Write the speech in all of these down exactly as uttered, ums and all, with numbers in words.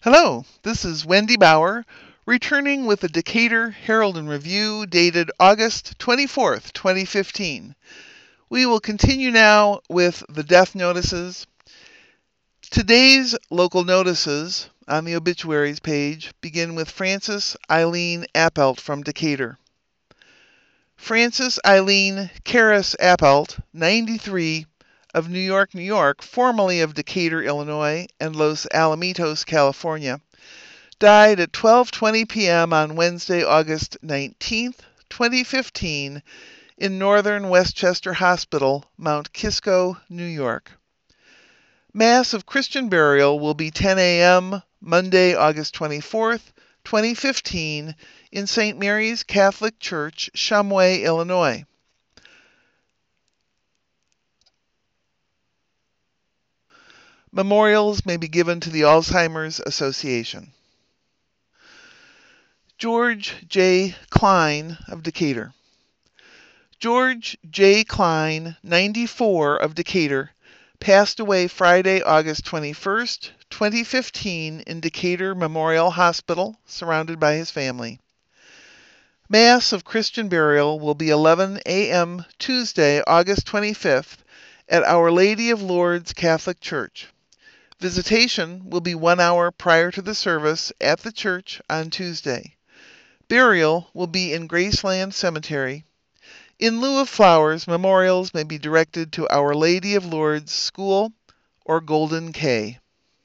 Hello, this is Wendy Bauer, returning with the Decatur Herald and Review dated August twenty-fourth, twenty fifteen. We will continue now with the death notices. Today's local notices on the obituaries page begin with Frances Eileen Appelt from Decatur. Frances Eileen Karras Appelt, ninety-three, of New York, New York, formerly of Decatur, Illinois, and Los Alamitos, California, died at twelve twenty p.m. on Wednesday, August nineteenth, twenty fifteen, in Northern Westchester Hospital, Mount Kisco, New York. Mass of Christian burial will be ten a.m. Monday, August twenty-fourth, twenty fifteen, in Saint Mary's Catholic Church, Shumway, Illinois. Memorials may be given to the Alzheimer's Association. George J. Klein of Decatur. George J. Klein, ninety-four, of Decatur, passed away Friday, August twenty-first, twenty fifteen, in Decatur Memorial Hospital, surrounded by his family. Mass of Christian burial will be eleven a.m. Tuesday, August twenty-fifth, at Our Lady of Lourdes Catholic Church. Visitation will be one hour prior to the service at the church on Tuesday. Burial will be in Graceland Cemetery. In lieu of flowers, memorials may be directed to Our Lady of Lourdes School or Golden K.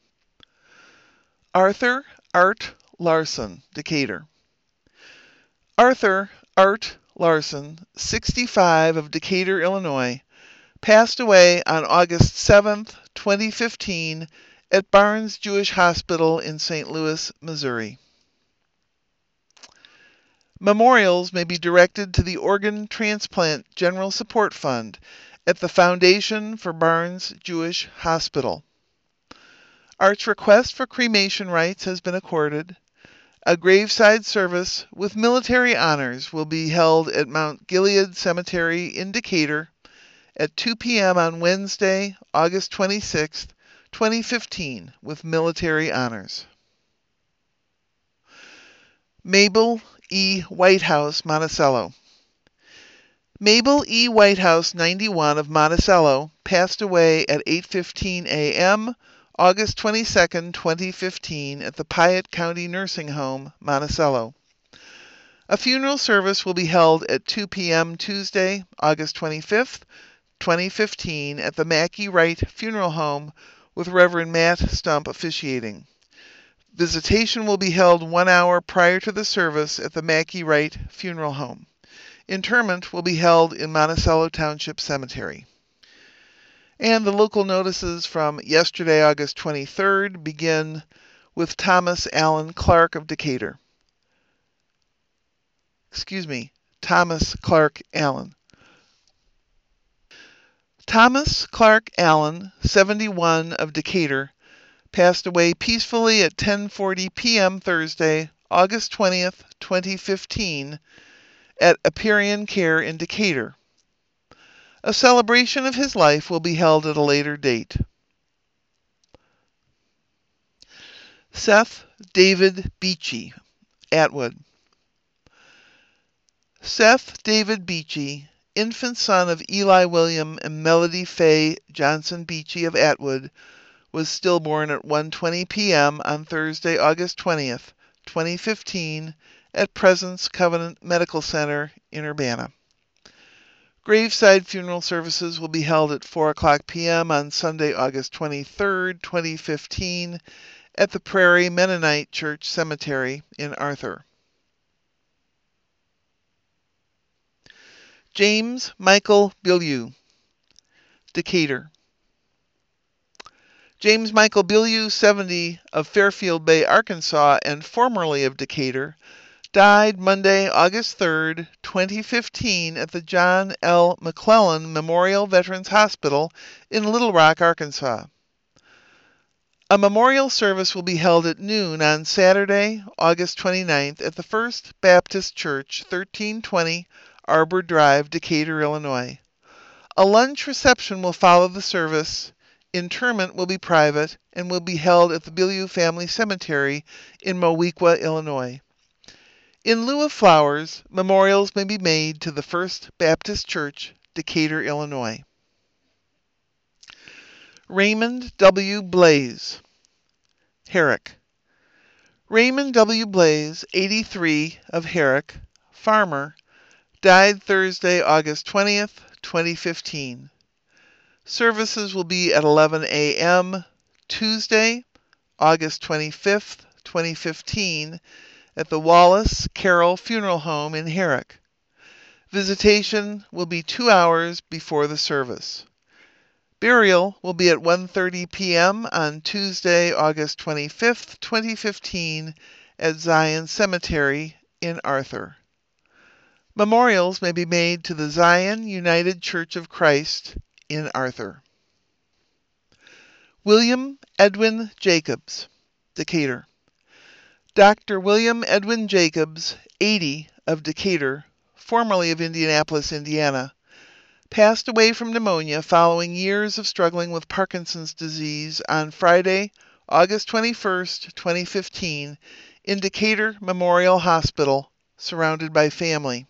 Arthur Art Larson, Decatur. Arthur Art Larson, sixty-five, of Decatur, Illinois, passed away on August seventh, twenty fifteen, at Barnes Jewish Hospital in Saint Louis, Missouri. Memorials may be directed to the Organ Transplant General Support Fund at the Foundation for Barnes Jewish Hospital. Art's request for cremation rights has been accorded. A graveside service with military honors will be held at Mount Gilead Cemetery in Decatur at two p.m. on Wednesday, August twenty-sixth, twenty fifteen, with military honors. Mabel E. Whitehouse, Monticello. Mabel E. Whitehouse, ninety-one, of Monticello, passed away at eight fifteen a.m. August twenty-second, twenty fifteen, at the Piatt County Nursing Home, Monticello. A funeral service will be held at two p.m. Tuesday, August twenty-fifth, twenty fifteen, at the Mackey Wright Funeral Home, with Reverend Matt Stump officiating. Visitation will be held one hour prior to the service at the Mackey Wright Funeral Home. Interment will be held in Monticello Township Cemetery. And the local notices from yesterday, August twenty-third, begin with Thomas Allen Clark of Decatur. Excuse me, Thomas Clark Allen. Thomas Clark Allen, seventy-one, of Decatur, passed away peacefully at ten forty p.m. Thursday, August twentieth, twenty fifteen, at Aperion Care in Decatur. A celebration of his life will be held at a later date. Seth David Beachy, Atwood. Seth David Beachy, infant son of Eli William and Melody Faye Johnson Beachy of Atwood, was stillborn at one twenty p.m. on Thursday, August twentieth, twenty fifteen, at Presence Covenant Medical Center in Urbana. Graveside funeral services will be held at four o'clock p.m. on Sunday, August twenty-third, twenty fifteen, at the Prairie Mennonite Church Cemetery in Arthur. James Michael Bilyeu, Decatur. James Michael Bilyeu, seventy, of Fairfield Bay, Arkansas, and formerly of Decatur, died Monday, August third, twenty fifteen, at the John L. McClellan Memorial Veterans Hospital in Little Rock, Arkansas. A memorial service will be held at noon on Saturday, August twenty-ninth, at the First Baptist Church, thirteen twenty Arbor Drive, Decatur, Illinois. A lunch reception will follow the service Interment will be private and will be held at the Bilyeu Family Cemetery in Moweaqua, Illinois. In lieu of flowers, memorials may be made to the First Baptist Church, Decatur, Illinois. Raymond W. Blaze, Herrick. Raymond W. Blaze, eighty-three, of Herrick, farmer, died Thursday, August twentieth, twenty fifteen. Services will be at eleven a m Tuesday, August twenty-fifth, twenty fifteen, at the Wallace Carroll Funeral Home in Herrick. Visitation will be two hours before the service. Burial will be at one thirty p m on Tuesday, August twenty-fifth, twenty fifteen, at Zion Cemetery in Arthur. Memorials may be made to the Zion United Church of Christ in Arthur. William Edwin Jacobs, Decatur. Doctor William Edwin Jacobs, eighty, of Decatur, formerly of Indianapolis, Indiana, passed away from pneumonia following years of struggling with Parkinson's disease on Friday, August twenty-first, twenty fifteen, in Decatur Memorial Hospital, surrounded by family.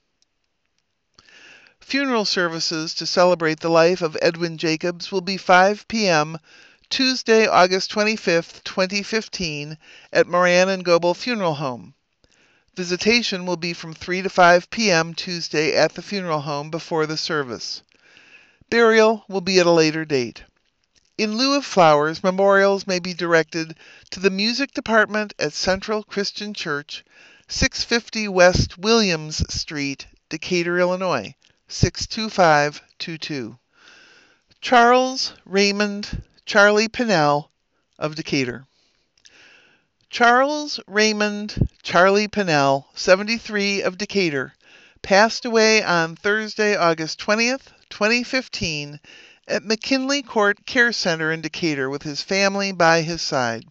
Funeral services to celebrate the life of Edwin Jacobs will be five p m Tuesday, August twenty-fifth, twenty fifteen, at Moran and Goebel Funeral Home. Visitation will be from three to five p m Tuesday at the funeral home before the service. Burial will be at a later date. In lieu of flowers, memorials may be directed to the Music Department at Central Christian Church, six fifty West Williams Street, Decatur, Illinois, six two five two two. Charles Raymond Charlie Pinnell, of Decatur. Charles Raymond Charlie Pinnell, seventy-three, of Decatur, passed away on Thursday, August twentieth, twenty fifteen, at McKinley Court Care Center in Decatur with his family by his side.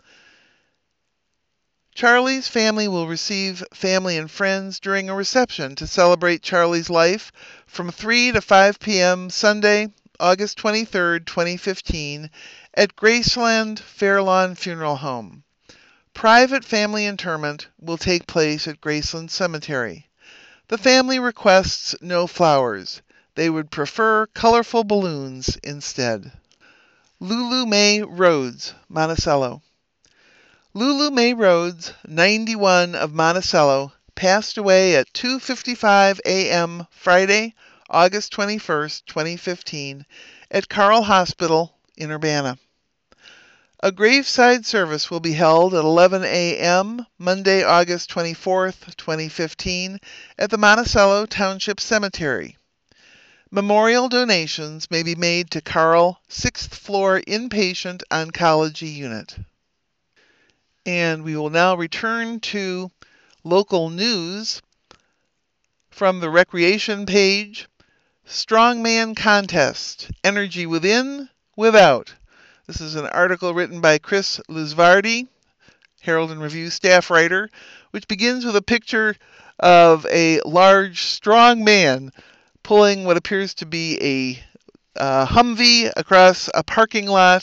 Charlie's family will receive family and friends during a reception to celebrate Charlie's life from three to five p m Sunday, August twenty-third, twenty fifteen, at Graceland Fairlawn Funeral Home. Private family interment will take place at Graceland Cemetery. The family requests no flowers. They would prefer colorful balloons instead. Lulu Mae Rhodes, Monticello. Lulu Mae Rhodes, ninety-one, of Monticello, passed away at two fifty-five a m Friday, August twenty-first, twenty fifteen, at Carle Hospital in Urbana. A graveside service will be held at eleven a m Monday, August twenty-fourth, twenty fifteen, at the Monticello Township Cemetery. Memorial donations may be made to Carle sixth floor Inpatient Oncology Unit. And we will now return to local news from the recreation page. Strongman Contest, Energy Within, Without. This is an article written by Chris Lusvardi, Herald and Review staff writer, which begins with a picture of a large, strong man pulling what appears to be a uh, Humvee across a parking lot.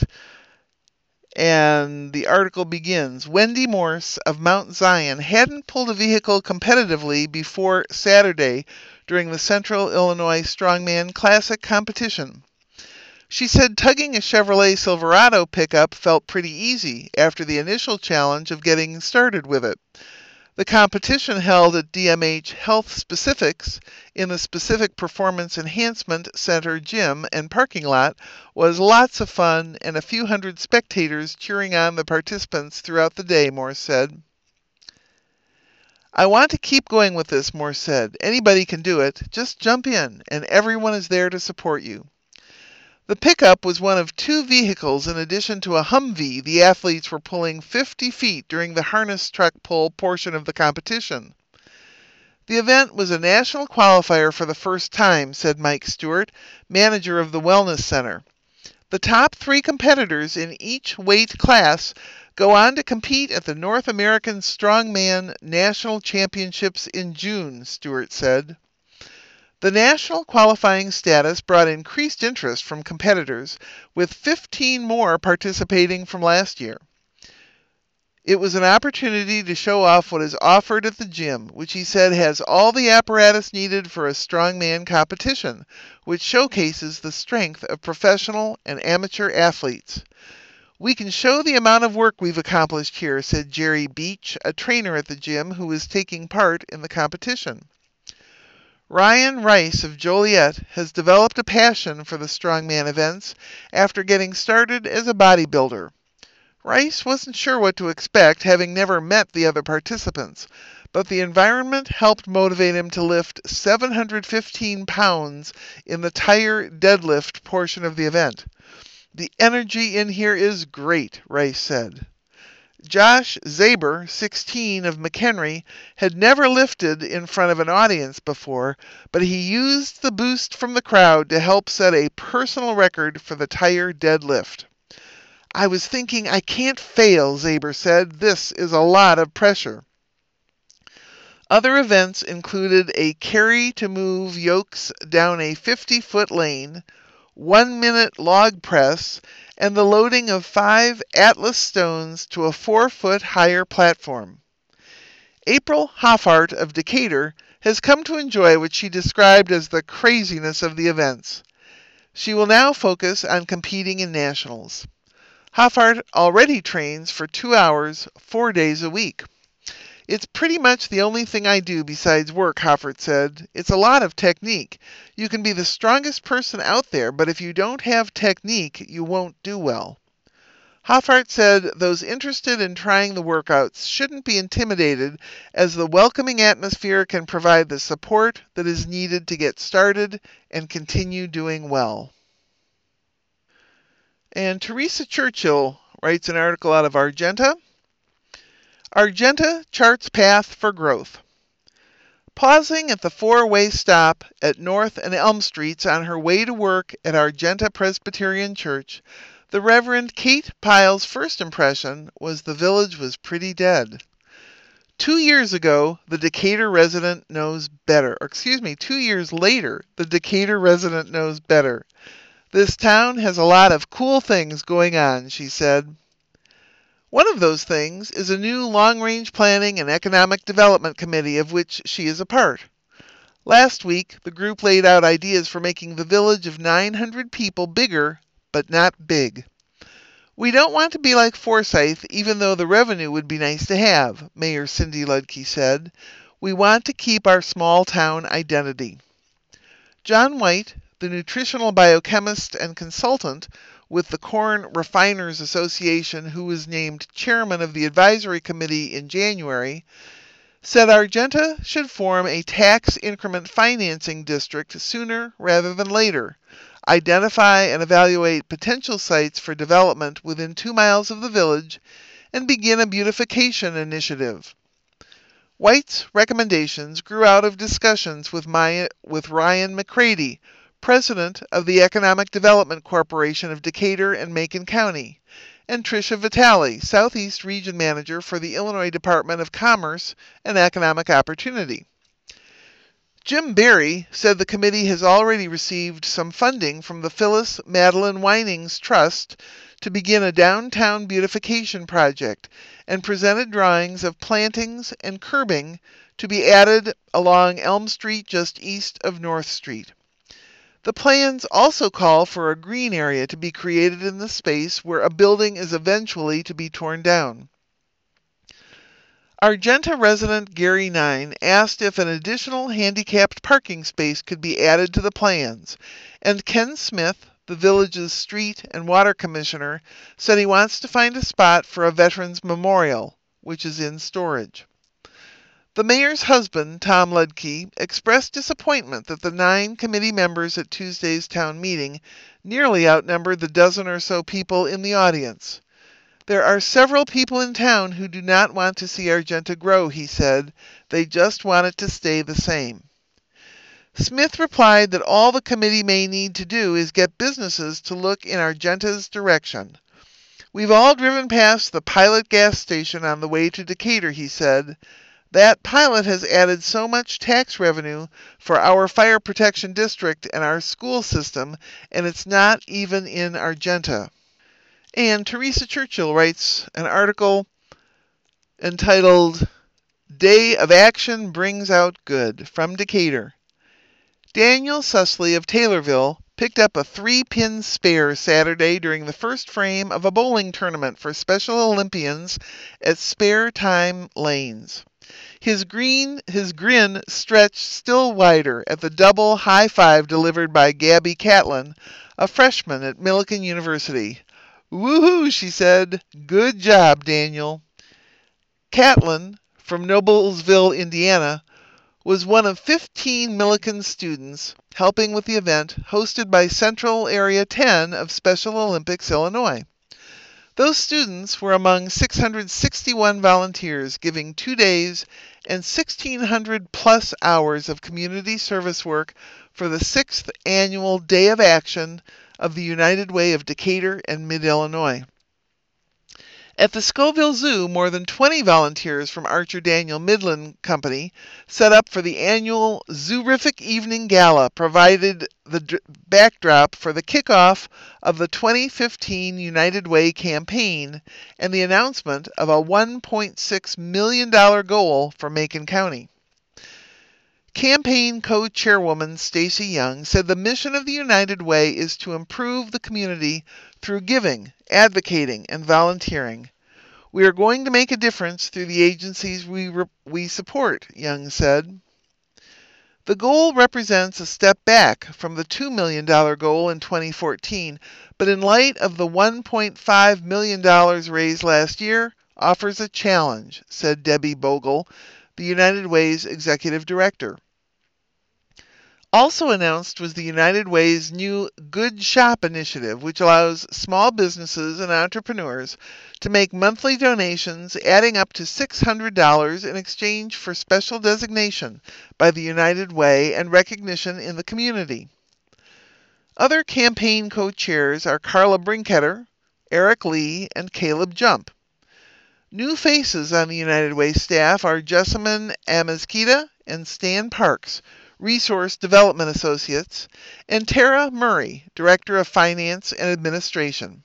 And the article begins, Wendy Morse of Mount Zion hadn't pulled a vehicle competitively before Saturday during the Central Illinois Strongman Classic competition. She said tugging a Chevrolet Silverado pickup felt pretty easy after the initial challenge of getting started with it. The competition, held at D M H Health Specifics in the Specific Performance Enhancement Center gym and parking lot, was lots of fun and a few hundred spectators cheering on the participants throughout the day, Morse said. I want to keep going with this, Morse said. Anybody can do it. Just jump in, and everyone is there to support you. The pickup was one of two vehicles in addition to a Humvee the athletes were pulling fifty feet during the harness truck pull portion of the competition. The event was a national qualifier for the first time, said Mike Stewart, manager of the Wellness Center. The top three competitors in each weight class go on to compete at the North American Strongman National Championships in June, Stewart said. The national qualifying status brought increased interest from competitors, with fifteen more participating from last year. It was an opportunity to show off what is offered at the gym, which he said has all the apparatus needed for a strongman competition, which showcases the strength of professional and amateur athletes. "We can show the amount of work we've accomplished here," said Jerry Beach, a trainer at the gym who is taking part in the competition. Ryan Rice of Joliet has developed a passion for the strongman events after getting started as a bodybuilder. Rice wasn't sure what to expect, having never met the other participants, but the environment helped motivate him to lift seven hundred fifteen pounds in the tire deadlift portion of the event. "The energy in here is great," Rice said. Josh Zaber, sixteen, of McHenry, had never lifted in front of an audience before, but he used the boost from the crowd to help set a personal record for the tire deadlift. "I was thinking I can't fail," Zaber said. "This is a lot of pressure." Other events included a carry to move yokes down a fifty-foot lane, one-minute log press, and the loading of five Atlas stones to a four-foot higher platform. April Hoffart of Decatur has come to enjoy what she described as the craziness of the events. She will now focus on competing in nationals. Hoffart already trains for two hours, four days a week. "It's pretty much the only thing I do besides work," Hoffart said. "It's a lot of technique. You can be the strongest person out there, but if you don't have technique, you won't do well." Hoffart said those interested in trying the workouts shouldn't be intimidated, as the welcoming atmosphere can provide the support that is needed to get started and continue doing well. And Teresa Churchill writes an article out of Argenta. Argenta charts path for growth. Pausing at the four-way stop at North and Elm Streets on her way to work at Argenta Presbyterian Church, the Reverend Kate Pyle's first impression was the village was pretty dead. Two years ago, the Decatur resident knows better. Or excuse me, two years later, the Decatur resident knows better. "This town has a lot of cool things going on," she said. One of those things is a new long-range planning and economic development committee of which she is a part. Last week, the group laid out ideas for making the village of nine hundred people bigger, but not big. "We don't want to be like Forsyth, even though the revenue would be nice to have," Mayor Cindy Ludke said. "We want to keep our small-town identity." John White, the nutritional biochemist and consultant with the Corn Refiners Association, who was named chairman of the advisory committee in January, said Argenta should form a tax increment financing district sooner rather than later, identify and evaluate potential sites for development within two miles of the village, and begin a beautification initiative. White's recommendations grew out of discussions with, Maya, with Ryan McCready, president of the Economic Development Corporation of Decatur and Macon County, and Tricia Vitale, Southeast Region Manager for the Illinois Department of Commerce and Economic Opportunity. Jim Berry said the committee has already received some funding from the Phyllis Madeline Winings Trust to begin a downtown beautification project, and presented drawings of plantings and curbing to be added along Elm Street just east of North Street. The plans also call for a green area to be created in the space where a building is eventually to be torn down. Argenta resident Gary Nine asked if an additional handicapped parking space could be added to the plans, and Ken Smith, the village's street and water commissioner, said he wants to find a spot for a veterans memorial, which is in storage. The mayor's husband, Tom Ludke, expressed disappointment that the nine committee members at Tuesday's town meeting nearly outnumbered the dozen or so people in the audience. "There are several people in town who do not want to see Argenta grow," he said. "They just want it to stay the same." Smith replied that all the committee may need to do is get businesses to look in Argenta's direction. "We've all driven past the Pilot gas station on the way to Decatur," he said. That pilot has added so much tax revenue for our fire protection district and our school system, and it's not even in Argenta. And Teresa Churchill writes an article entitled Day of Action Brings Out Good from Decatur. Daniel Susley of Taylorville picked up a three-pin spare Saturday during the first frame of a bowling tournament for Special Olympians at Spare Time Lanes. His green, his grin stretched still wider at the double high five delivered by Gabby Catlin, a freshman at Millikan University. "Woohoo," she said. "Good job, Daniel." Catlin, from Noblesville, Indiana, was one of fifteen Millikan students helping with the event hosted by Central Area ten of Special Olympics Illinois. Those students were among six hundred sixty-one volunteers giving two days and sixteen hundred plus hours of community service work for the sixth annual Day of Action of the United Way of Decatur and Mid-Illinois. At the Scoville Zoo, more than twenty volunteers from Archer Daniel Midland Company set up for the annual Zoorific Evening Gala, provided the d- backdrop for the kickoff of the twenty fifteen United Way campaign and the announcement of a one point six million dollars goal for Macon County. Campaign co-chairwoman Stacy Young said the mission of the United Way is to improve the community through giving, advocating, and volunteering. "We are going to make a difference through the agencies we, re- we support," Young said. The goal represents a step back from the two million dollars goal in twenty fourteen, but in light of the one point five million dollars raised last year, offers a challenge, said Debbie Bogle, the United Way's executive director. Also announced was the United Way's new Good Shop initiative, which allows small businesses and entrepreneurs to make monthly donations adding up to six hundred dollars in exchange for special designation by the United Way and recognition in the community. Other campaign co-chairs are Carla Brinketter, Eric Lee, and Caleb Jump. New faces on the United Way staff are Jessamine Amezquita and Stan Parks, Resource Development Associates, and Tara Murray, Director of Finance and Administration.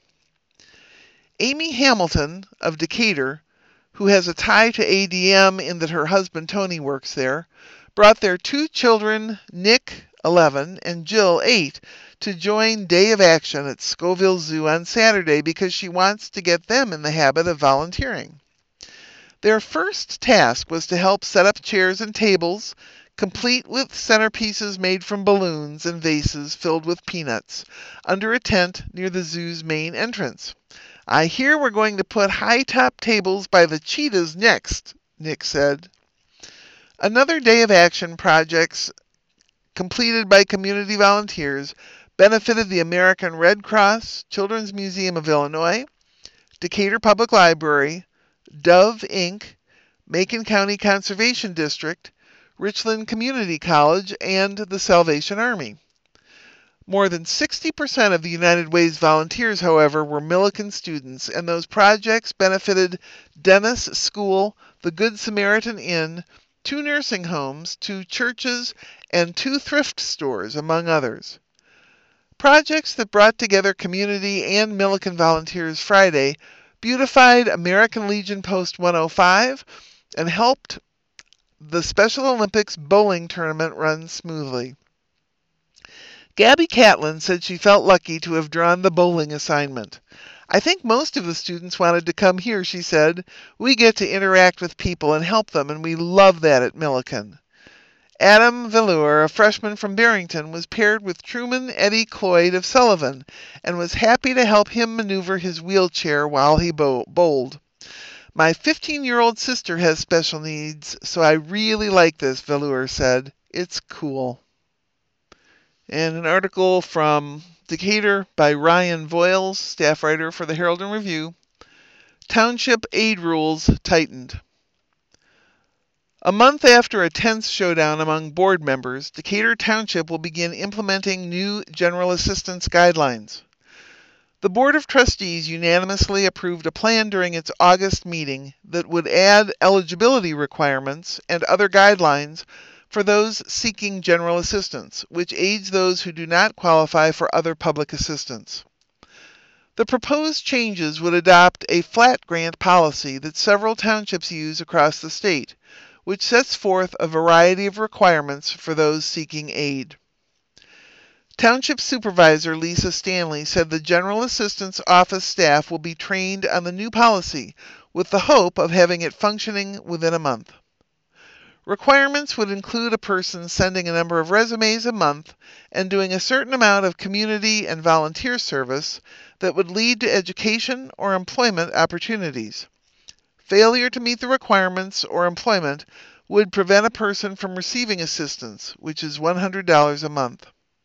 Amy Hamilton of Decatur, who has a tie to A D M in that her husband Tony works there, brought their two children, Nick, eleven, and Jill, eight, to join Day of Action at Scoville Zoo on Saturday because she wants to get them in the habit of volunteering. Their first task was to help set up chairs and tables, complete with centerpieces made from balloons and vases filled with peanuts, under a tent near the zoo's main entrance. "I hear we're going to put high-top tables by the cheetahs next," Nick said. Another Day of Action projects completed by community volunteers benefited the American Red Cross, Children's Museum of Illinois, Decatur Public Library, Dove, Incorporated, Macon County Conservation District, Richland Community College, and the Salvation Army. More than sixty percent of the United Way's volunteers, however, were Millikan students, and those projects benefited Dennis School, the Good Samaritan Inn, two nursing homes, two churches, and two thrift stores, among others. Projects that brought together community and Millikan volunteers Friday beautified American Legion Post one oh five and helped the Special Olympics bowling tournament run smoothly. Gabby Catlin said she felt lucky to have drawn the bowling assignment. "I think most of the students wanted to come here," she said. "We get to interact with people and help them, and we love that at Millikan." Adam Velour, a freshman from Barrington, was paired with Truman Eddie Cloyd of Sullivan and was happy to help him maneuver his wheelchair while he bow- bowled. "My fifteen-year-old sister has special needs, so I really like this," Velour said. "It's cool." And an article from Decatur by Ryan Voiles, staff writer for the Herald and Review. Township aid rules tightened. A month after a tense showdown among board members, Decatur Township will begin implementing new general assistance guidelines. The Board of Trustees unanimously approved a plan during its August meeting that would add eligibility requirements and other guidelines for those seeking general assistance, which aids those who do not qualify for other public assistance. The proposed changes would adopt a flat grant policy that several townships use across the state, which sets forth a variety of requirements for those seeking aid. Township Supervisor Lisa Stanley said the General Assistance Office staff will be trained on the new policy with the hope of having it functioning within a month. Requirements would include a person sending a number of resumes a month and doing a certain amount of community and volunteer service that would lead to education or employment opportunities. Failure to meet the requirements or employment would prevent a person from receiving assistance, which is one hundred dollars a month.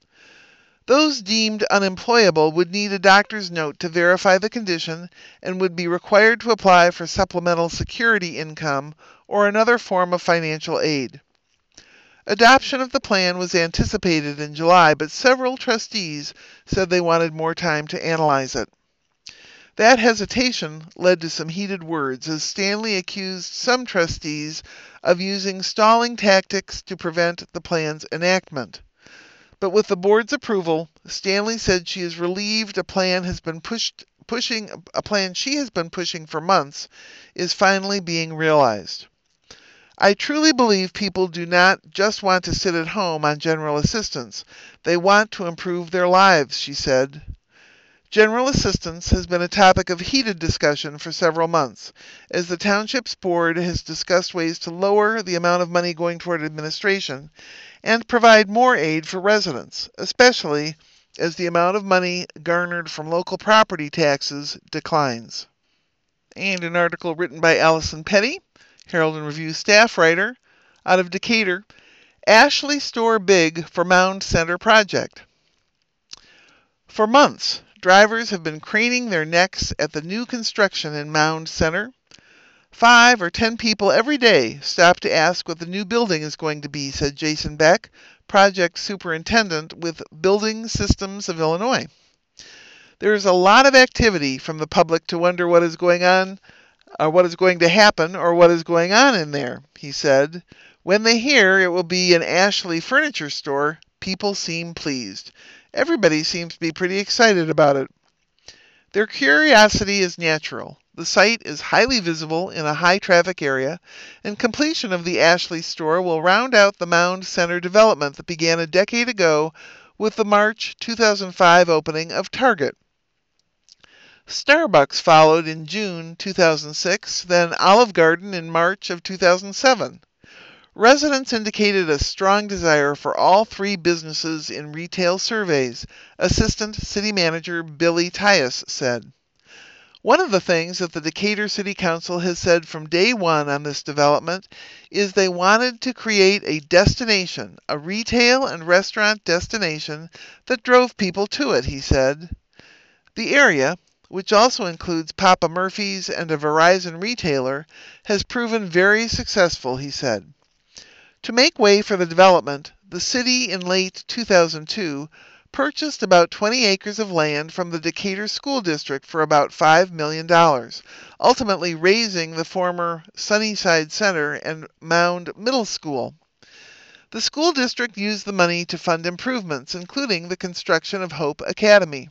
Those deemed unemployable would need a doctor's note to verify the condition and would be required to apply for supplemental security income or another form of financial aid. Adoption of the plan was anticipated in July, but several trustees said they wanted more time to analyze it. That hesitation led to some heated words as Stanley accused some trustees of using stalling tactics to prevent the plan's enactment. But with the board's approval, Stanley said she is relieved a plan has been pushed, pushing a plan she has been pushing for months is finally being realized. I truly believe people do not just want to sit at home on general assistance. They want to improve their lives, she said. General assistance has been a topic of heated discussion for several months, as the Township's board has discussed ways to lower the amount of money going toward administration and provide more aid for residents, especially as the amount of money garnered from local property taxes declines. And an article written by Allison Petty, Herald and Review staff writer, out of Decatur, Ashley Store Big for Mound Center Project. For months, drivers have been craning their necks at the new construction in Mound Center. Five or ten people every day stop to ask what the new building is going to be, said Jason Beck, project superintendent with Building Systems of Illinois. There is a lot of activity from the public to wonder what is going on, or what is going to happen, or what is going on in there, he said. When they hear it will be an Ashley furniture store, people seem pleased. Everybody seems to be pretty excited about it. Their curiosity is natural. The site is highly visible in a high-traffic area, and completion of the Ashley store will round out the Mound Center development that began a decade ago with the March two thousand five opening of Target. Starbucks followed in June two thousand six, then Olive Garden in March of two thousand seven. Residents indicated a strong desire for all three businesses in retail surveys, Assistant City Manager Billy Tyus said. One of the things that the Decatur City Council has said from day one on this development is they wanted to create a destination, a retail and restaurant destination that drove people to it, he said. The area, which also includes Papa Murphy's and a Verizon retailer, has proven very successful, he said. To make way for the development, the city in late two thousand two purchased about twenty acres of land from the Decatur School District for about five million dollars, ultimately raising the former Sunnyside Center and Mound Middle School. The school district used the money to fund improvements, including the construction of Hope Academy.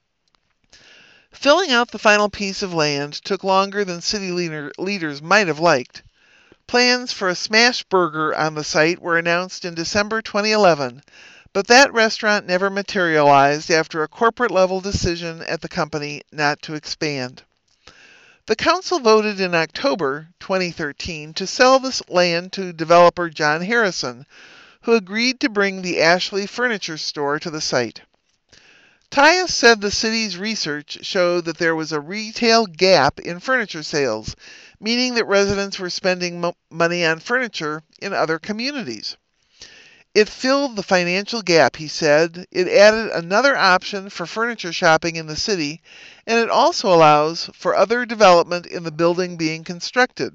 Filling out the final piece of land took longer than city leader, leaders might have liked. Plans for a smash burger on the site were announced in December twenty eleven, but that restaurant never materialized after a corporate-level decision at the company not to expand. The council voted in October twenty thirteen to sell this land to developer John Harrison, who agreed to bring the Ashley Furniture Store to the site. Tyus said the city's research showed that there was a retail gap in furniture sales, meaning that residents were spending mo- money on furniture in other communities. It filled the financial gap, he said. It added another option for furniture shopping in the city, and it also allows for other development in the building being constructed.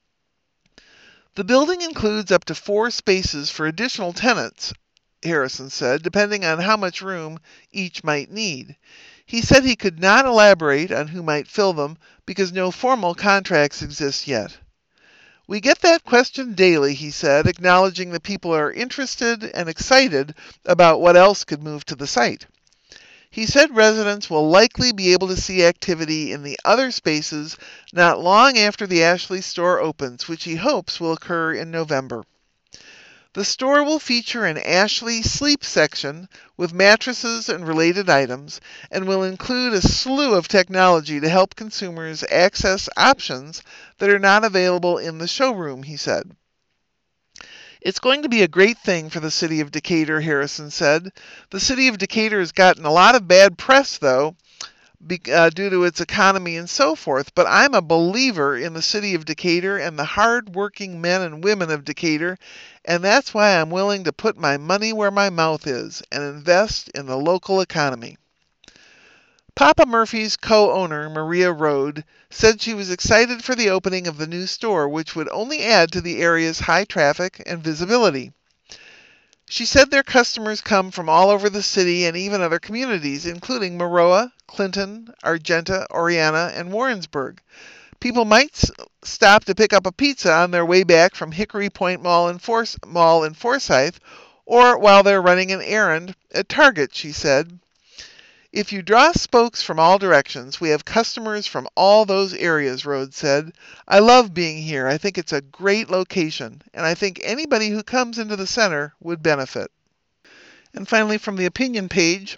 The building includes up to four spaces for additional tenants, Harrison said, depending on how much room each might need. He said he could not elaborate on who might fill them because no formal contracts exist yet. We get that question daily, he said, acknowledging that people are interested and excited about what else could move to the site. He said residents will likely be able to see activity in the other spaces not long after the Ashley store opens, which he hopes will occur in November. The store will feature an Ashley sleep section with mattresses and related items, and will include a slew of technology to help consumers access options that are not available in the showroom, he said. It's going to be a great thing for the city of Decatur, Harrison said. The city of Decatur has gotten a lot of bad press, though, be, uh, due to its economy and so forth, but I'm a believer in the city of Decatur and the hard-working men and women of Decatur, and that's why I'm willing to put my money where my mouth is and invest in the local economy. Papa Murphy's co-owner, Maria Rode, said she was excited for the opening of the new store, which would only add to the area's high traffic and visibility. She said their customers come from all over the city and even other communities, including Maroa, Clinton, Argenta, Oriana, and Warrensburg. People might s- stop to pick up a pizza on their way back from Hickory Point Mall in, Force- Mall in Forsyth, or while they're running an errand at Target, she said. If you draw spokes from all directions, we have customers from all those areas, Rhodes said. I love being here. I think it's a great location, and I think anybody who comes into the center would benefit. And finally, from the opinion page,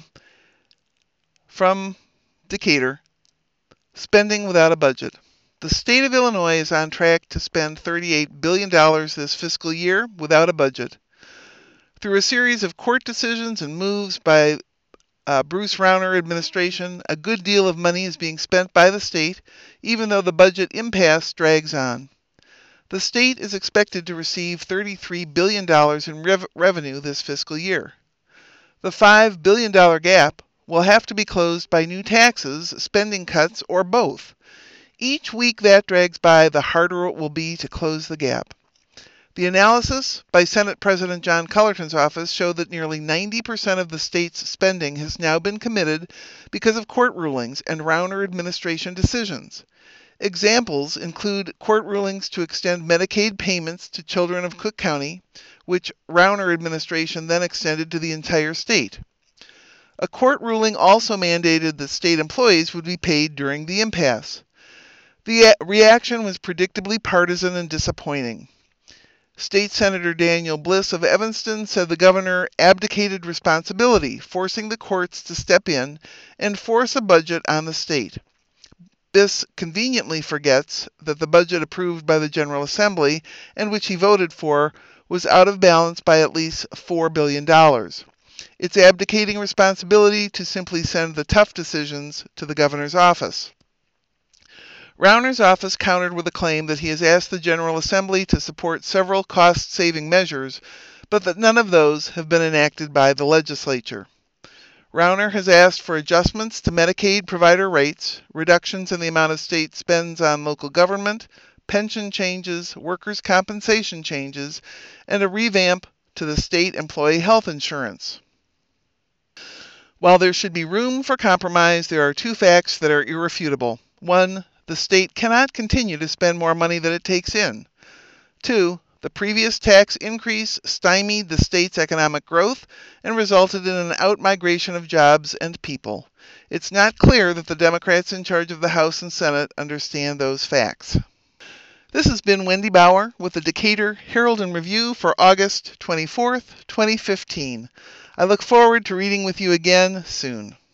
from Decatur, spending without a budget. The state of Illinois is on track to spend thirty-eight billion dollars this fiscal year without a budget. Through a series of court decisions and moves by Uh, Bruce Rauner administration, a good deal of money is being spent by the state, even though the budget impasse drags on. The state is expected to receive thirty-three billion dollars in rev- revenue this fiscal year. The five billion dollars gap will have to be closed by new taxes, spending cuts, or both. Each week that drags by, the harder it will be to close the gap. The analysis by Senate President John Cullerton's office showed that nearly ninety percent of the state's spending has now been committed because of court rulings and Rauner administration decisions. Examples include court rulings to extend Medicaid payments to children of Cook County, which Rauner administration then extended to the entire state. A court ruling also mandated that state employees would be paid during the impasse. The reaction was predictably partisan and disappointing. State Senator Daniel Bliss of Evanston said the governor abdicated responsibility, forcing the courts to step in and force a budget on the state. Bliss conveniently forgets that the budget approved by the General Assembly, and which he voted for, was out of balance by at least four billion dollars. It's abdicating responsibility to simply send the tough decisions to the governor's office. Rauner's office countered with a claim that he has asked the General Assembly to support several cost-saving measures, but that none of those have been enacted by the legislature. Rauner has asked for adjustments to Medicaid provider rates, reductions in the amount of state spends on local government, pension changes, workers' compensation changes, and a revamp to the state employee health insurance. While there should be room for compromise, there are two facts that are irrefutable. One, the state cannot continue to spend more money than it takes in. Two, the previous tax increase stymied the state's economic growth and resulted in an outmigration of jobs and people. It's not clear that the Democrats in charge of the House and Senate understand those facts. This has been Wendy Bauer with the Decatur Herald and Review for August twenty-fourth, twenty fifteen. I look forward to reading with you again soon.